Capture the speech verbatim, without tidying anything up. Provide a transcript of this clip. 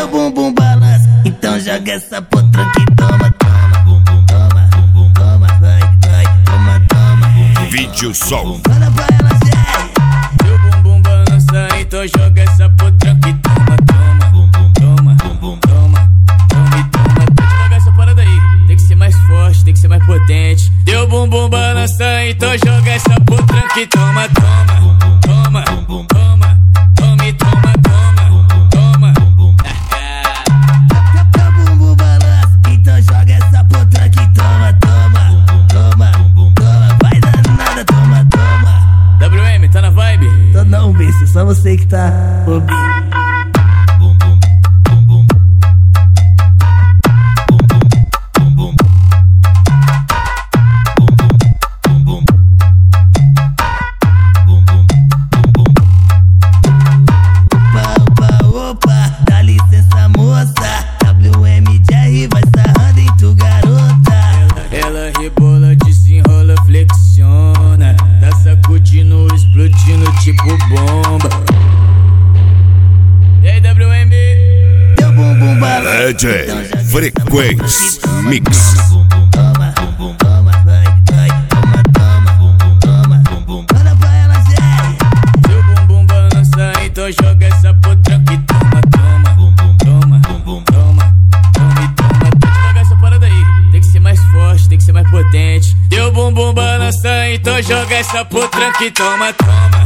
Teu bumbum balança, então joga essa potranca e toma, toma, bumbum, toma, bumbum, toma, vai, vai, toma, toma. Vídeo Sol. Fala pra ela, Zé. Teu bumbum balança, então joga essa potranca e toma, toma, bumbum, toma, bumbum, toma, toma e toma. Tem que jogar essa parada aí, tem que ser mais forte, tem que ser mais potente. Teu bumbum balança, então joga essa potranca e toma, toma, toma, toma, toma, toma e toma, toma, toma. Teu bumbum balança, então joga essa potranca e toma, toma, toma, toma, vai danada, toma, toma. W M, tá na vibe? Tô não, bicho, só você que tá ouvindo. Rebola, desenrola, flexiona, tá sacudindo, explodindo tipo bomba. E aí, W M? Teu bumbum balança, D J Frequência Mix. toma, toma, vai, vai, toma, toma, toma. Fala pra ela, Zé. Teu bumbum balança, então joga essa potranca e toma, toma, toma, toma, toma e toma. Tem que jogar essa parada aí, tem que ser mais forte, tem que ser mais potente. Teu bumbum balança, então joga essa potranca e toma, toma.